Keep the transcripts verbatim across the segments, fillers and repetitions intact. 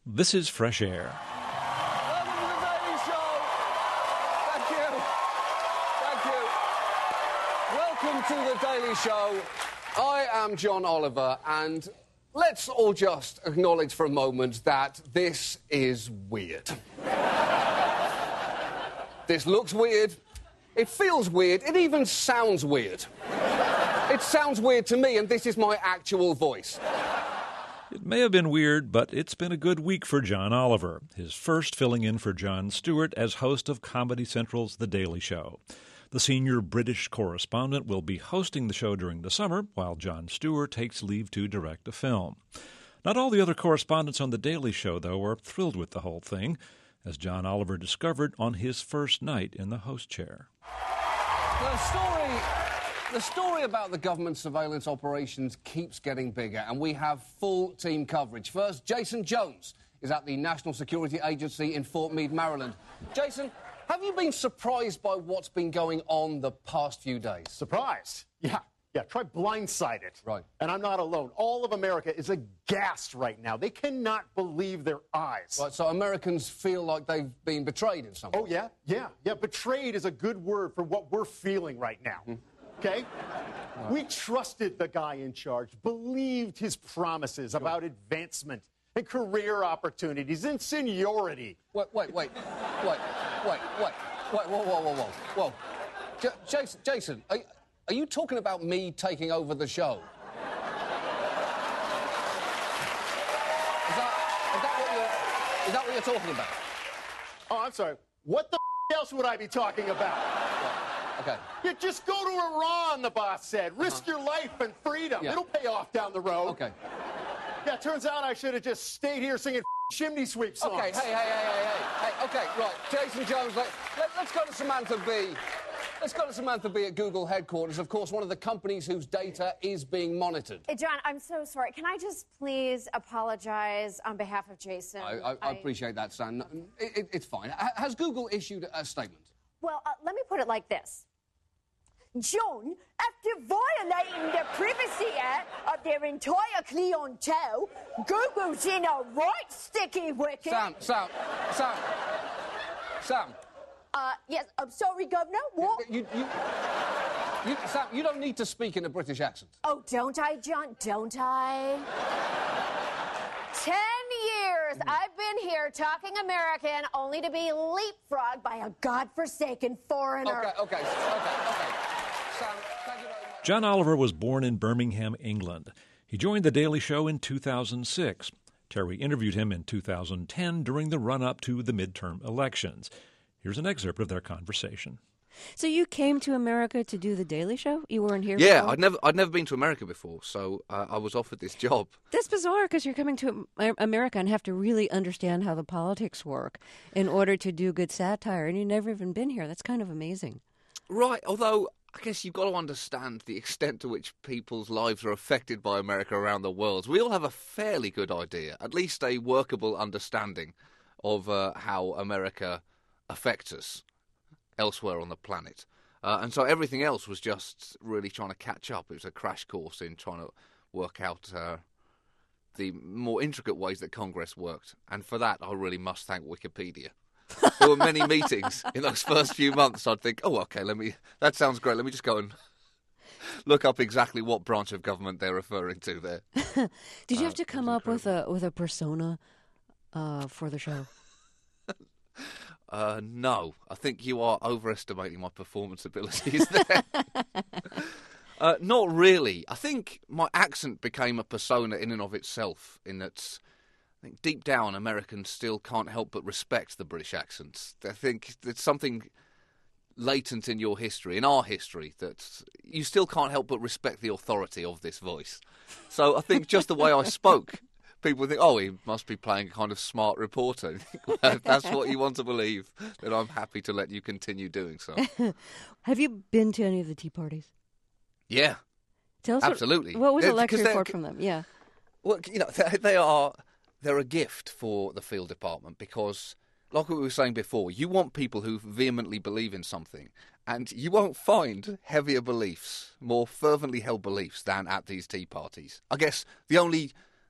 This is Fresh Air. Welcome to the Daily Show. Thank you. Thank you. Welcome to the Daily Show. I am John Oliver, and let's all just acknowledge for a moment that this is weird. This looks weird. It feels weird. It even sounds weird. It sounds weird to me, and this is my actual voice. It may have been weird, but it's been a good week for John Oliver, his first filling in for Jon Stewart as host of Comedy Central's The Daily Show. The senior British correspondent will be hosting the show during the summer, while Jon Stewart takes leave to direct a film. Not all the other correspondents on The Daily Show, though, are thrilled with the whole thing, as John Oliver discovered on his first night in the host chair. The story, the story about the government surveillance operations keeps getting bigger, and we have full team coverage. First, Jason Jones is at the National Security Agency in Fort Meade, Maryland. Jason, have you been surprised by what's been going on the past few days? Surprised? Yeah. Yeah, try Blindsided. Right. And I'm not alone. All of America is aghast right now. They cannot believe their eyes. Right, so Americans feel like they've been betrayed in some way. Oh, yeah? Yeah. Yeah, betrayed is a good word for what we're feeling right now. Mm. Okay? Right. We trusted the guy in charge, believed his promises sure. about advancement and career opportunities and seniority. Wait, wait, wait. Wait, wait, wait. Wait, whoa, whoa, whoa, whoa. Whoa. J- Jason, Jason, are, are you talking about me taking over the show? Is that, is that what you're, is that what you're talking about? Oh, I'm sorry. What the f- else would I be talking about? Right. Okay. Yeah, just go to Iran, the boss said. Risk uh-huh. your life and freedom. Yeah. It'll pay off down the road. Okay. Yeah, turns out I should have just stayed here singing chimney sweep songs. Okay, hey, hey, hey, hey, hey, hey, okay, right. Jason Jones, let, let, let's go to Samantha Bee. Let's go to Samantha Bee at Google headquarters, of course, one of the companies whose data is being monitored. Hey, John, I'm so sorry. Can I just please apologize on behalf of Jason? I, I, I... I appreciate that, Sam. It, it, it's fine. Has Google issued a statement? Well, uh, let me put it like this. John, after violating the Privacy Act of their entire clientele, Google's in a right sticky wicket. Sam, Sam, Sam, Sam. Uh, yes, I'm sorry, Governor. What? You, you, you, Sam, you don't need to speak in a British accent. Oh, don't I, John? Don't I? Ten years mm-hmm. I've been here talking American, only to be leapfrogged by a godforsaken foreigner. Okay, okay, okay, okay. Sam, thank you very much. John Oliver was born in Birmingham, England. He joined The Daily Show in two thousand six. Terry interviewed him in two thousand ten during the run-up to the midterm elections. Here's an excerpt of their conversation. So you came to America to do The Daily Show? You weren't here Yeah, before? I'd never I'd never been to America before, so uh, I was offered this job. That's bizarre because you're coming to America and have to really understand how the politics work in order to do good satire, and you've never even been here. That's kind of amazing. Right, although I guess you've got to understand the extent to which people's lives are affected by America around the world. We all have a fairly good idea, at least a workable understanding of uh, how America affects us elsewhere on the planet. Uh, and so everything else was just really trying to catch up. It was a crash course in trying to work out uh, the more intricate ways that Congress worked. And for that, I really must thank Wikipedia. There were many meetings in those first few months. I'd think, oh, okay, let me. That sounds great. Let me just go and look up exactly what branch of government they're referring to there. Did you uh, have to come up with a with a persona uh, for the show? uh, no, I think you are overestimating my performance abilities there. uh, not really. I think my accent became a persona in and of itself. In that. I think deep down, Americans still can't help but respect the British accents. I think there's something latent in your history, in our history, that you still can't help but respect the authority of this voice. So I think just the way I spoke, people think, oh, he must be playing a kind of smart reporter. Well, if that's what you want to believe, then I'm happy to let you continue doing so. Have you been to any of the tea parties? Yeah, Tell us absolutely. What, what was they're, a lecture report from them? Yeah. Well, you know, they, they are... They're a gift for the field department because, like what we were saying before, you want people who vehemently believe in something, and you won't find heavier beliefs, more fervently held beliefs than at these tea parties. I guess the only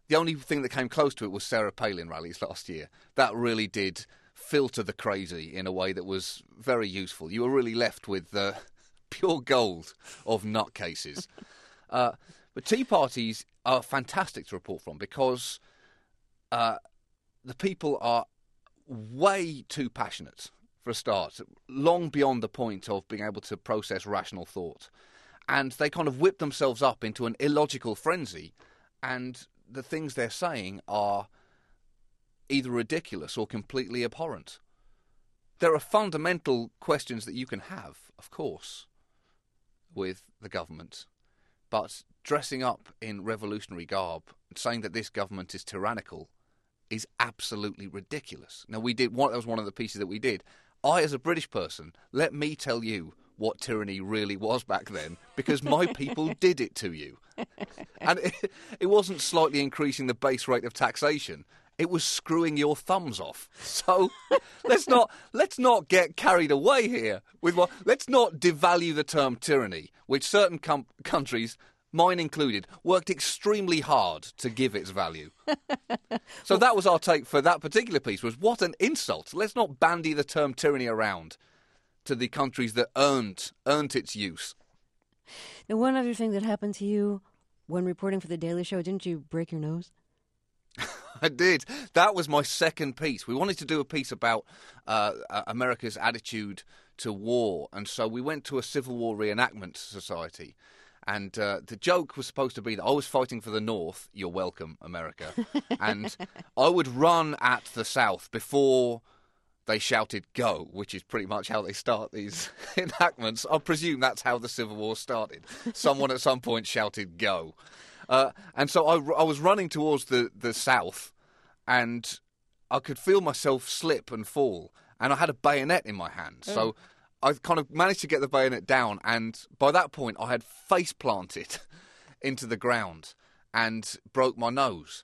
the only thing that came close to it was Sarah Palin rallies last year. That really did filter the crazy in a way that was very useful. You were really left with uh, pure gold of nutcases. uh, but Tea parties are fantastic to report from because uh, the people are way too passionate, for a start, long beyond the point of being able to process rational thought. And they kind of whip themselves up into an illogical frenzy, and the things they're saying are either ridiculous or completely abhorrent. There are fundamental questions that you can have, of course, with the government, but dressing up in revolutionary garb, saying that this government is tyrannical, is absolutely ridiculous. Now, we did one, that was one of the pieces that we did. I, as a British person, let me tell you what tyranny really was back then, because my people did it to you. And it, it wasn't slightly increasing the base rate of taxation. It was screwing your thumbs off. So let's not let's not get carried away here with what. Let's not devalue the term tyranny, which certain com- countries, mine included, worked extremely hard to give its value. So that was our take for that particular piece, was what an insult. Let's not bandy the term tyranny around to the countries that earned earned its use. Now, one other thing that happened to you when reporting for The Daily Show, didn't you break your nose? I did. That was my second piece. We wanted to do a piece about uh, America's attitude to war, and so we went to a Civil War reenactment society. And uh, the joke was supposed to be that I was fighting for the North. You're welcome, America. And I would run at the South before they shouted go, which is pretty much how they start these enactments. I presume that's how the Civil War started. Someone at some point shouted go. Uh, and so I, I was running towards the, the South, and I could feel myself slip and fall. And I had a bayonet in my hand. Mm. So I kind of managed to get the bayonet down, and by that point I had face planted into the ground and broke my nose.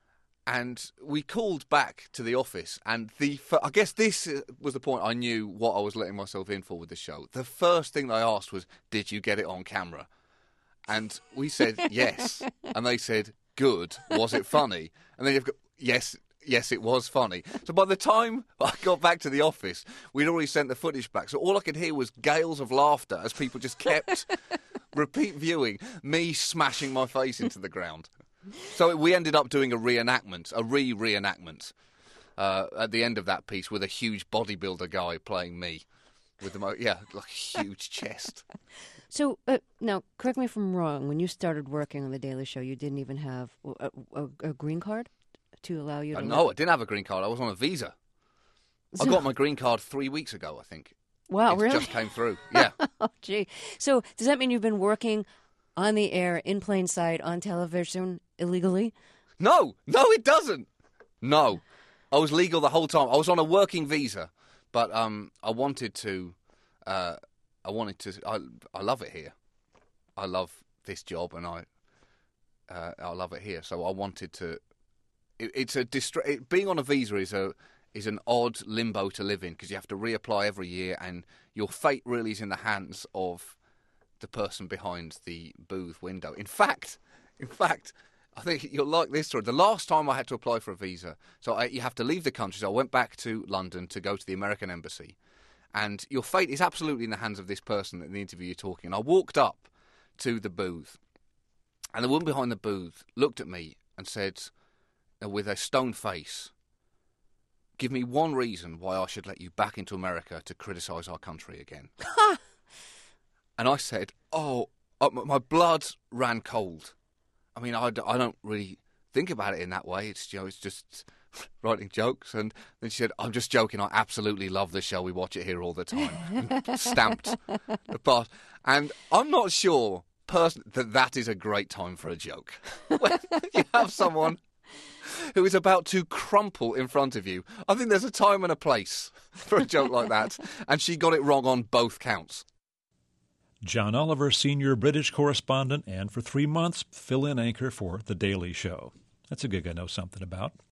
And we called back to the office, and the I guess this was the point I knew what I was letting myself in for with the show. The first thing they asked was, did you get it on camera? And we said, yes. And they said, good. Was it funny? And then you've got, yes, yes, it was funny. So by the time I got back to the office, we'd already sent the footage back. So all I could hear was gales of laughter as people just kept repeat viewing me smashing my face into the ground. So we ended up doing a reenactment, a re-reenactment, uh, at the end of that piece with a huge bodybuilder guy playing me. With the mo- yeah, like a huge chest. So, uh, now, correct me if I'm wrong. When you started working on The Daily Show, you didn't even have a, a, a green card to allow you to... Uh, no, I didn't have a green card. I was on a visa. So... I got my green card three weeks ago, I think. Wow, it really? It just came through, yeah. Oh, gee. So, does that mean you've been working on the air, in plain sight, on television, illegally? No, no, it doesn't. No. I was legal the whole time. I was on a working visa. But um, I wanted to, uh, I wanted to, I, I love it here. I love this job, and I, uh, I love it here. So I wanted to. It, it's a distra- it, being on a visa is a is an odd limbo to live in, because you have to reapply every year, and your fate really is in the hands of the person behind the booth window. In fact, in fact. I think you'll like this story. The last time I had to apply for a visa, so I, you have to leave the country, so I went back to London to go to the American embassy. And your fate is absolutely in the hands of this person in the interview you're talking. And I walked up to the booth, and the woman behind the booth looked at me and said, with a stone face, give me one reason why I should let you back into America to criticise our country again. And I said, oh, uh, my blood ran cold. I mean, I, I don't really think about it in that way. It's, you know, it's just writing jokes. And then she said, I'm just joking. I absolutely love the show. We watch it here all the time. And stamped the part. And I'm not sure, person, that that is a great time for a joke. When you have someone who is about to crumple in front of you, I think there's a time and a place for a joke like that. And she got it wrong on both counts. John Oliver, senior British correspondent, and for three months, fill-in anchor for The Daily Show. That's a gig I know something about.